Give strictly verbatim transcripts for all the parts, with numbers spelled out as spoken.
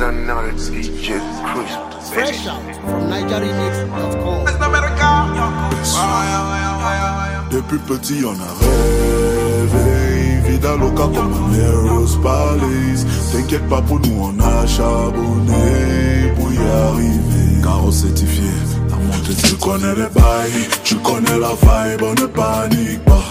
another D J Chris. Fresh out from Niger Remix dot com. Depuis petit on a rêvé, vida loca comme un Heroes Palace. T'inquiète pas pour nous, on a charbonné pour y arriver. Carreau certifié, la montée. Tu connais les bails, tu connais la vibe, on ne panique pas.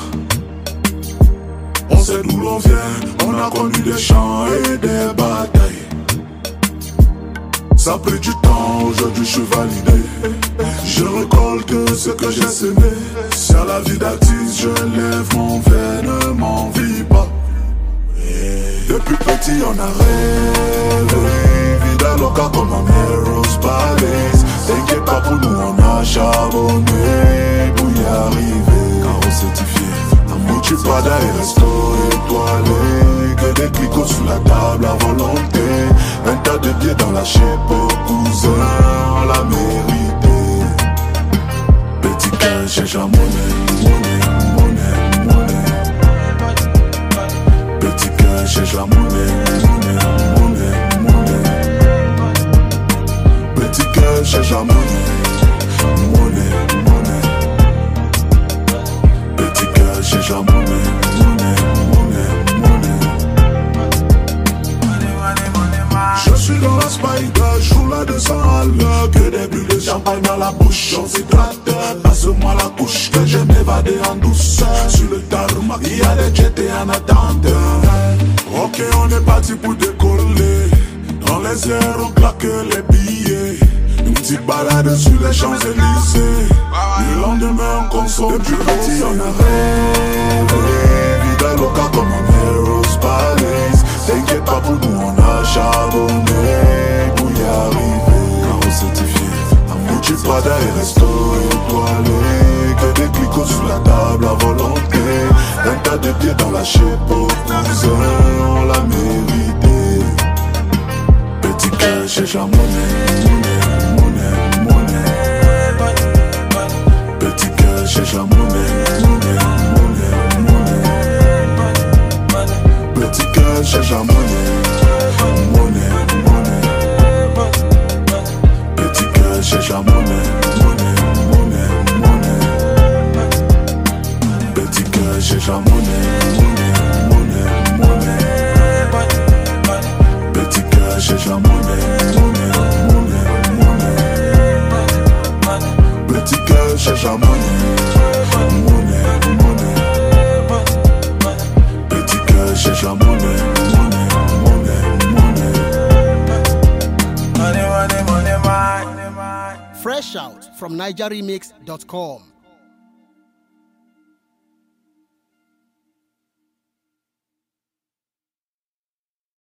On sait d'où l'on vient, on a connu des champs et des batailles. Ça a pris du temps, aujourd'hui je suis validé. Je récolte ce que j'ai semé. Sur la vie d'artiste, je lève mon verre, ne m'envie pas. Depuis petit on a rêvé, vida loca comme un Heroes Palace. T'inquiète pas pour nous, on a charbonné pour y arriver. Carreau certifié, l'amour tu pas d'ailleurs, resto étoilé. Que des clicots sous la table à volonté. Un tas de billets dans la chèque pour cousin, on l'a mérité. Petit cœur cherche la monnaie, monnaie, monnaie, monnaie. Petit cœur cherche la monnaie, monnaie, monnaie, monnaie. Petit cœur cherche la monnaie, monnaie, monnaie. Petit cœur cherche la monnaie, monnaie, monnaie, monnaie. Je suis dans la spider, je roule à deux cents à l'heure. Que des bulles de champagne dans la bouche, on s'hydrate. Passe-moi la couche que je m'évade en douceur. Sur le tarmac, il y a des jets en attente. Ok, on est parti pour décoller. Dans les airs, on claque les billets. Une petite balade sur les Champs-Élysées. Le lendemain, on consomme. Depuis petit, on a rêvé. Vida loca comme un Heroes Palace. T'inquiète pas pour nous, on a charbonné pour y arriver. Carreau certifié, l'amour tu pas d'ailleurs, resto étoilé. Que des clicots sous la table à volonté. Un tas de pieds dans la chèque pour cousin, on l'a mérité. Petit cœur cherche la monnaie, monnaie, monnaie, monnaie. Petit cœur cherche la monnaie, monnaie, monnaie, monnaie. Petit cœur cherche la monnaie, monnaie, monnaie. Petit cœur cherche la monnaie, monnaie, monnaie, monnaie. Petit cœur cherche la monnaie, monnaie, monnaie, monnaie. Petit cœur cherche la monnaie, monnaie, monnaie, monnaie. Petit cœur cherche la monnaie, monnaie, monnaie. Petit cœur cherche la monnaie. Fresh out from Niger Remix dot com.